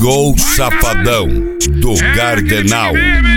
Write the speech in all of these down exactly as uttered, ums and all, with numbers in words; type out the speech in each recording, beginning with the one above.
Gol Safadão do é, Gardenal.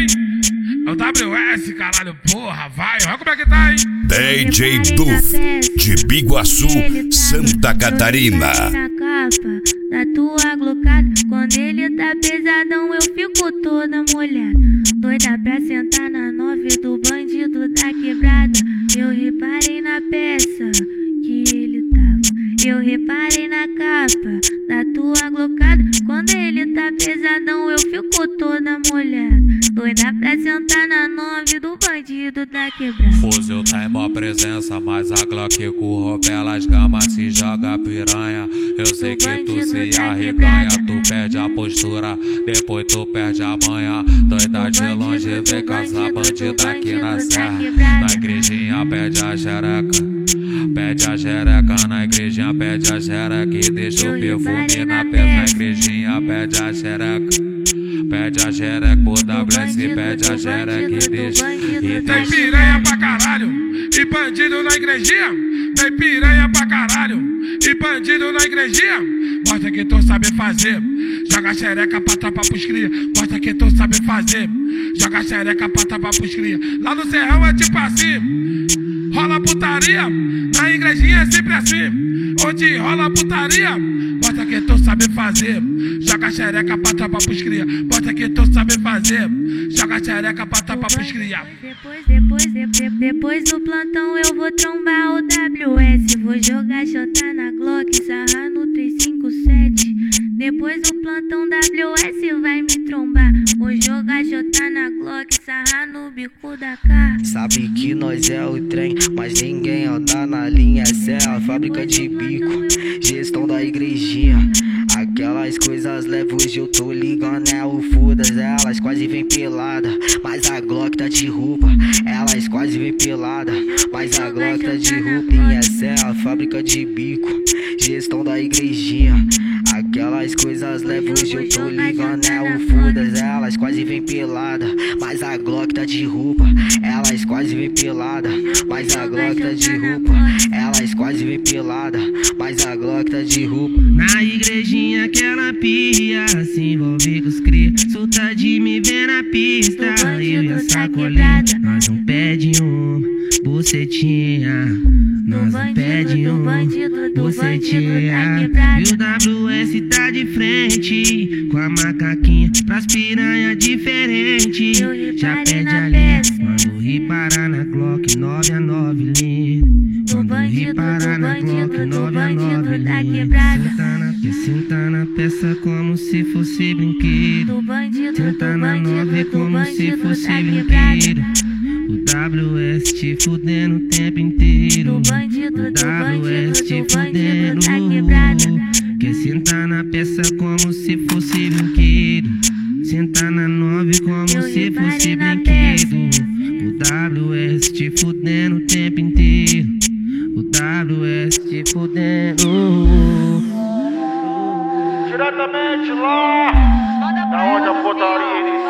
É o W S, caralho, porra, vai, olha como é que tá, hein? D J Duf, de Biguaçu, Santa Catarina. Na capa da tua glocada, quando ele tá pesadão eu fico toda molhada. Doida pra sentar na nove do bandido da quebrada. Eu reparei na peça que ele tava. Eu reparei na capa da tua glocada, quando ele tá pesadão eu fico toda molhada. Doida pra sentar na nove do bandido da quebrada. Fuzil tá em mó presença, mas a Glock corrompe as gamas, se joga piranha. Eu sei que tu se arreganha, tu perde a postura, depois tu perde a manha. Doida de longe, vem caçar bandida aqui na serra. Na igrejinha pede a xereca, pede a xereca na igrejinha, pede a xereca e deixa o perfume na peça. Na igrejinha pede a xereca, pede a xereca por W S, pede a xereca e deixa, e Tem deixa. piranha pra caralho e bandido na igrejinha. Tem piranha pra caralho e bandido na igrejinha. Mostra que tu sabe fazer, joga xereca pra tapar pros cria. Mostra que tu sabe fazer, joga xereca pra tapar pros cria. Lá no serrão é tipo assim, rola putaria, na igrejinha é sempre assim. Onde rola putaria, mostra que tu sabe fazer, joga xereca pra tapar pros cria. Mostra que tu sabe fazer, joga xereca pra tapar pros cria. Depois, depois, depois, depois do plantão eu vou trombar o W S. Vou jogar xota na Glock, sarrar no três cinco sete. Depois do plantão W S vai me trombar. Vou jogar xota na Glock, sarrar no bico da K. Sabe que nós é o trem, mas ninguém anda na linha. Essa é a fábrica de bico, gestão da igrejinha. Aquelas coisas leves hoje eu tô ligando, é o foda-se. Elas quase vem pelada, mas a Glock tá de roupa. Elas quase vem pelada, mas a Glock tá de roupa. E essa é a fábrica de bico, gestão da igrejinha. Aquelas coisas leves hoje eu tô ligando, é o foda-se. Elas quase vem pelada, mas a Glock tá de roupa. Elas quase vem pelada, mas a Glock tá de roupa. Elas quase vem pelada, mas a Glock tá de roupa. Na igrejinha aquela pia se envolve com os cria. Solta de me ver na pista, eu e a sacolinha. Nós não pede um bucetinha, nós não pede um bucetinha. E o W S tá de frente, com a macaquinha pras piranha diferente. Já pede a linha, mando reparar na Glock nove a nove linha. Mando reparar na Glock nove a nove linha. Senta na, senta na peça como se fosse brinquedo. Senta na nove como se fosse brinquedo. O W S te fudendo o tempo inteiro. O W S te fudendo. Quer sentar na peça como se fosse brinquedo. Sentar na nove como se fosse brinquedo. O W S te fudendo o tempo inteiro. O W S te fudendo. Diretamente lá, da onde a putaria inicia.